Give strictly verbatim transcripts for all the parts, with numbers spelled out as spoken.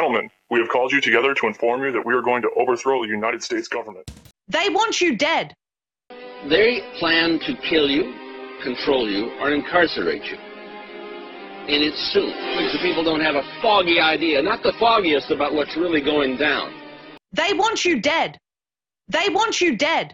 gentlemen, we have called you together to inform you that we are going to overthrow the United States government. They want you dead. They plan to kill you, control you, or incarcerate you. And it's soon. Because the people don't have a foggy idea, not the foggiest about what's really going down. They want you dead. They want you dead.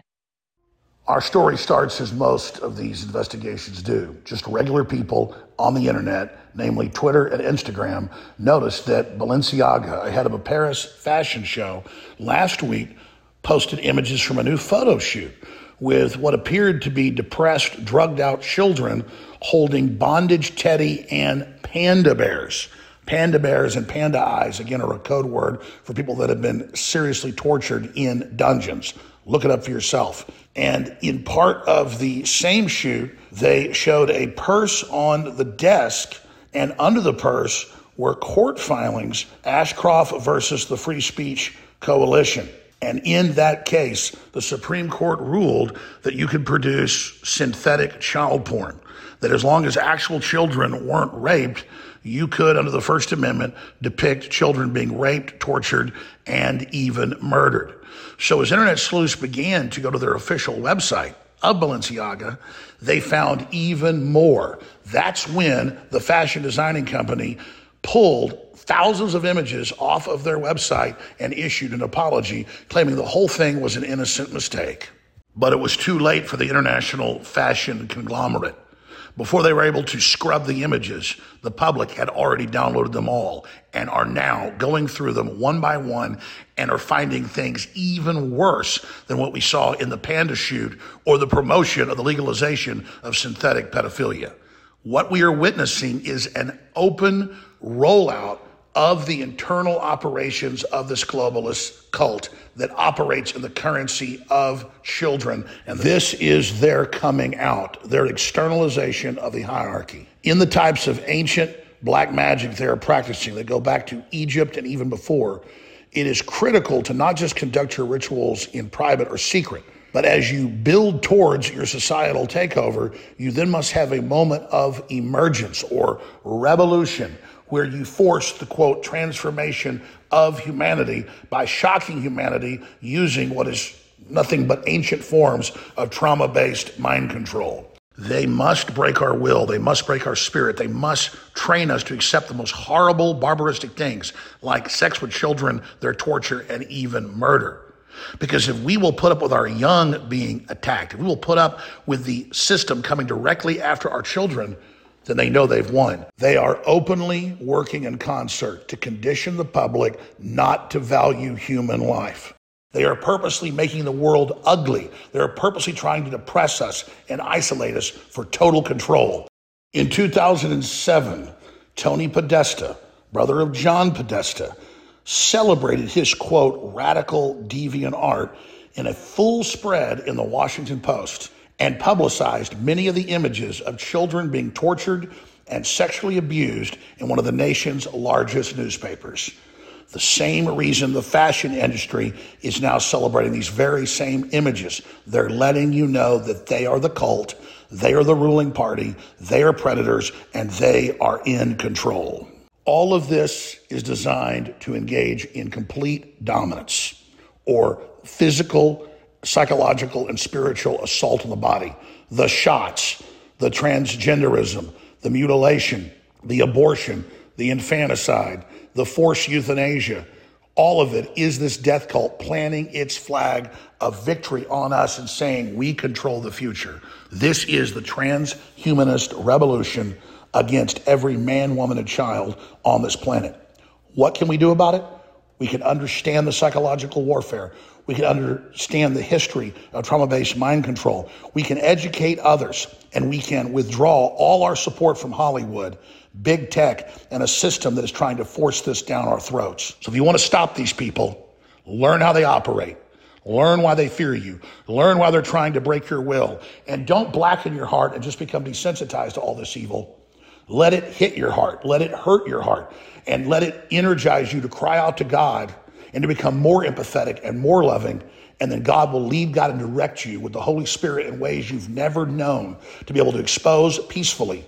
Our story starts as most of these investigations do. Just regular people on the internet, namely Twitter and Instagram, noticed that Balenciaga, ahead of a Paris fashion show last week, posted images from a new photo shoot with what appeared to be depressed, drugged out children holding bondage teddy and panda bears. Panda bears and panda eyes, again, are a code word for people that have been seriously tortured in dungeons. Look it up for yourself. And in part of the same shoot, they showed a purse on the desk, and under the purse were court filings, Ashcroft versus the Free Speech Coalition. And in that case, the Supreme Court ruled that you could produce synthetic child porn, that as long as actual children weren't raped, you could, under the First Amendment, depict children being raped, tortured, and even murdered. So as internet sleuths began to go to their official website of Balenciaga, they found even more. That's when the fashion designing company pulled thousands of images off of their website and issued an apology, claiming the whole thing was an innocent mistake. But it was too late for the international fashion conglomerate. Before they were able to scrub the images, the public had already downloaded them all and are now going through them one by one and are finding things even worse than what we saw in the panda shoot or the promotion of the legalization of synthetic pedophilia. What we are witnessing is an open rollout of the internal operations of this globalist cult that operates in the currency of children. And this is their coming out, their externalization of the hierarchy. In the types of ancient black magic they are practicing that go back to Egypt and even before, it is critical to not just conduct your rituals in private or secret, but as you build towards your societal takeover, you then must have a moment of emergence or revolution, where you force the, quote, transformation of humanity by shocking humanity using what is nothing but ancient forms of trauma-based mind control. They must break our will. They must break our spirit. They must train us to accept the most horrible, barbaristic things like sex with children, their torture, and even murder. Because if we will put up with our young being attacked, if we will put up with the system coming directly after our children, then they know they've won. They are openly working in concert to condition the public not to value human life. They are purposely making the world ugly. They are purposely trying to depress us and isolate us for total control. In two thousand seven, Tony Podesta, brother of John Podesta, celebrated his, quote, radical deviant art in a full spread in the Washington Post, and publicized many of the images of children being tortured and sexually abused in one of the nation's largest newspapers. The same reason the fashion industry is now celebrating these very same images. They're letting you know that they are the cult, they are the ruling party, they are predators, and they are in control. All of this is designed to engage in complete dominance or physical, psychological, and spiritual assault on the body. The shots, the transgenderism, the mutilation, the abortion, the infanticide, the forced euthanasia, all of it is this death cult planting its flag of victory on us and saying we control the future. This is the transhumanist revolution against every man, woman, and child on this planet. What can we do about it? We can understand the psychological warfare. We can understand the history of trauma-based mind control. We can educate others, and we can withdraw all our support from Hollywood, big tech, and a system that is trying to force this down our throats. So if you want to stop these people, learn how they operate. Learn why they fear you. Learn why they're trying to break your will. And don't blacken your heart and just become desensitized to all this evil. Let it hit your heart. Let it hurt your heart. And let it energize you to cry out to God and to become more empathetic and more loving. And then God will lead, God, and direct you with the Holy Spirit in ways you've never known to be able to expose peacefully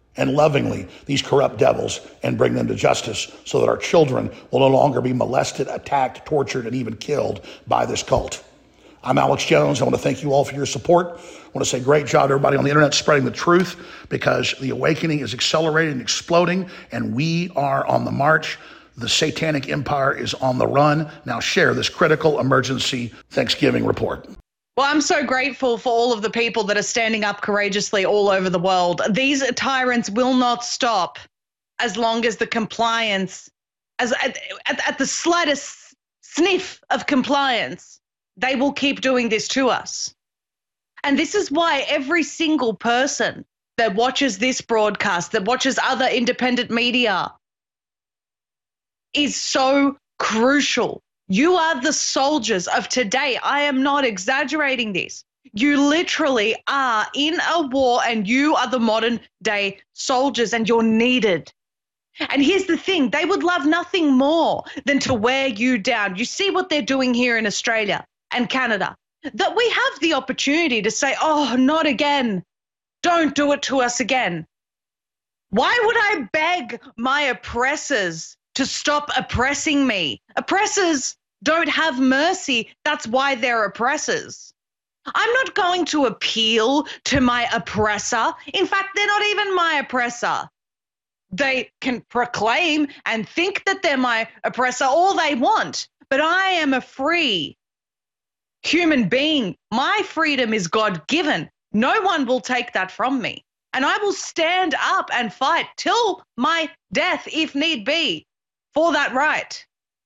and lovingly these corrupt devils and bring them to justice so that our children will no longer be molested, attacked, tortured, and even killed by this cult. I'm Alex Jones. I want to thank you all for your support. I want to say great job to everybody on the internet spreading the truth, because the awakening is accelerating and exploding, and we are on the march. The satanic empire is on the run. Now share this critical emergency Thanksgiving report. Well, I'm so grateful for all of the people that are standing up courageously all over the world. These tyrants will not stop as long as the compliance, as at, at, at the slightest sniff of compliance, they will keep doing this to us. And this is why every single person that watches this broadcast, that watches other independent media, is so crucial. You are the soldiers of today. I am not exaggerating this. You literally are in a war, and you are the modern day soldiers, and you're needed. And here's the thing, they would love nothing more than to wear you down. You see what they're doing here in Australia and Canada, that we have the opportunity to say, oh, not again. Don't do it to us again. Why would I beg my oppressors to stop oppressing me? Oppressors don't have mercy. That's why they're oppressors. I'm not going to appeal to my oppressor. In fact, they're not even my oppressor. They can proclaim and think that they're my oppressor all they want, but I am a free human being. My freedom is God-given. No one will take that from me. And I will stand up and fight till my death, if need be, for that right.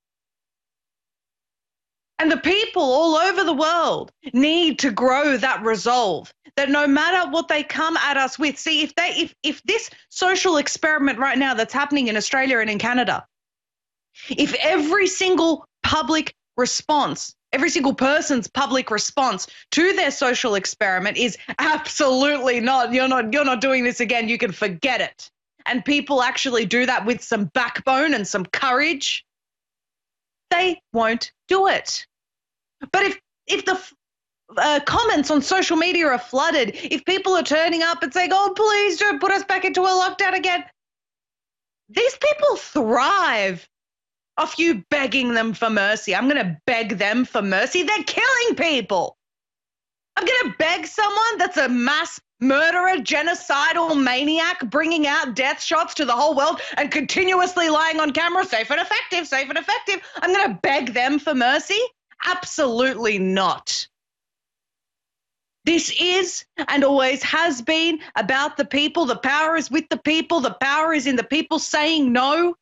And the people all over the world need to grow that resolve, that no matter what they come at us with, see, if they, if, if this social experiment right now that's happening in Australia and in Canada, if every single public response, every single person's public response to their social experiment is absolutely not, you're not, you're not doing this again, you can forget it. And people actually do that with some backbone and some courage, they won't do it. But if if the uh, comments on social media are flooded, if people are turning up and saying, oh, please don't put us back into a lockdown again, these people thrive off you begging them for mercy. I'm going to beg them for mercy. They're killing people. I'm going to beg someone that's a mass murderer, genocidal maniac, bringing out death shots to the whole world and continuously lying on camera, safe and effective, safe and effective. I'm going to beg them for mercy? Absolutely not. This is and always has been about the people. The power is with the people. The power is in the people saying no.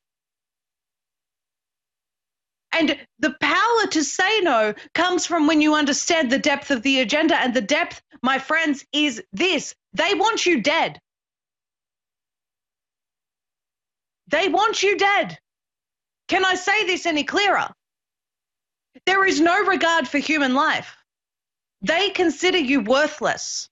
And the power to say no comes from when you understand the depth of the agenda. And the depth, my friends, is this. They want you dead. They want you dead. Can I say this any clearer? There is no regard for human life. They consider you worthless.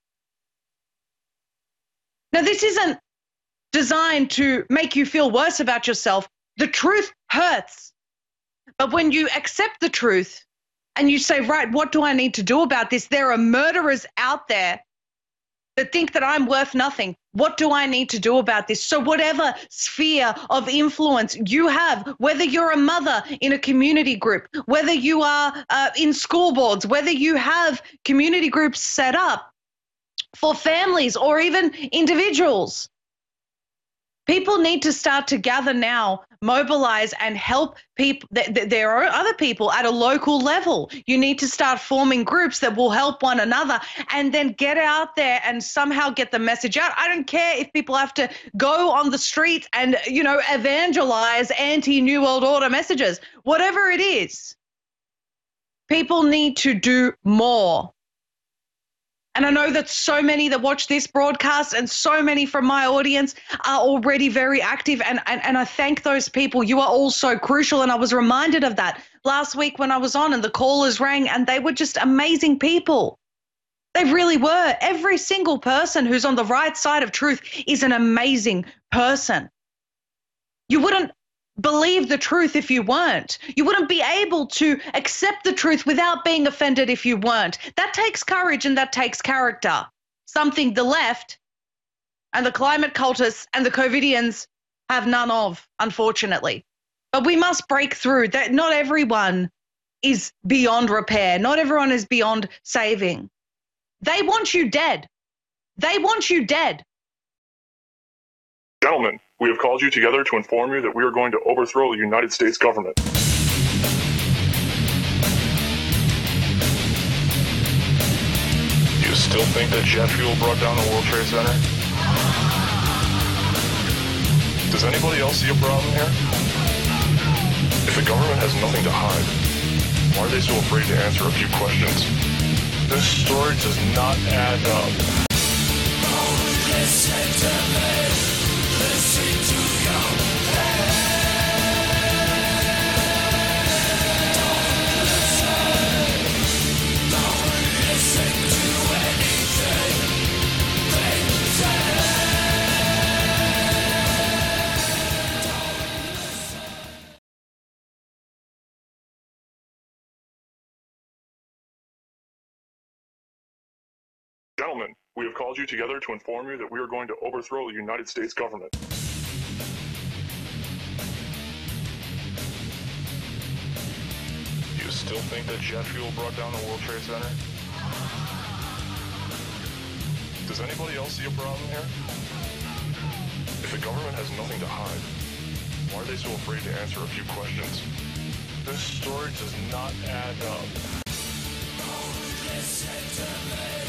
Now, this isn't designed to make you feel worse about yourself. The truth hurts. But when you accept the truth and you say, right, what do I need to do about this? There are murderers out there that think that I'm worth nothing. What do I need to do about this? So whatever sphere of influence you have, whether you're a mother in a community group, whether you are uh, in school boards, whether you have community groups set up for families or even individuals, people need to start to gather now, mobilize and help people. There are other people at a local level. You need to start forming groups that will help one another and then get out there and somehow get the message out. I don't care if people have to go on the street and, you know, evangelize anti-New World Order messages, whatever it is. People need to do more. And I know that so many that watch this broadcast and so many from my audience are already very active. And, and, and I thank those people. You are all so crucial. And I was reminded of that last week when I was on and the callers rang, and they were just amazing people. They really were. Every single person who's on the right side of truth is an amazing person. You wouldn't believe the truth if you weren't. You wouldn't be able to accept the truth without being offended if you weren't. That takes courage and that takes character. Something the left and the climate cultists and the COVIDians have none of, unfortunately. But we must break through that. Not everyone is beyond repair. Not everyone is beyond saving. They want you dead. They want you dead. Gentlemen, we have called you together to inform you that we are going to overthrow the United States government. You still think that jet fuel brought down the World Trade Center? Does anybody else see a problem here? If the government has nothing to hide, why are they so afraid to answer a few questions? This story does not add up. Listen to me, listen to your pain. Don't listen, don't listen to anything they say. Don't listen. Gentlemen, we have called you together to inform you that we are going to overthrow the United States government. You still think that jet fuel brought down the World Trade Center? Does anybody else see a problem here? If the government has nothing to hide, why are they so afraid to answer a few questions? This story does not add up. Listen to me.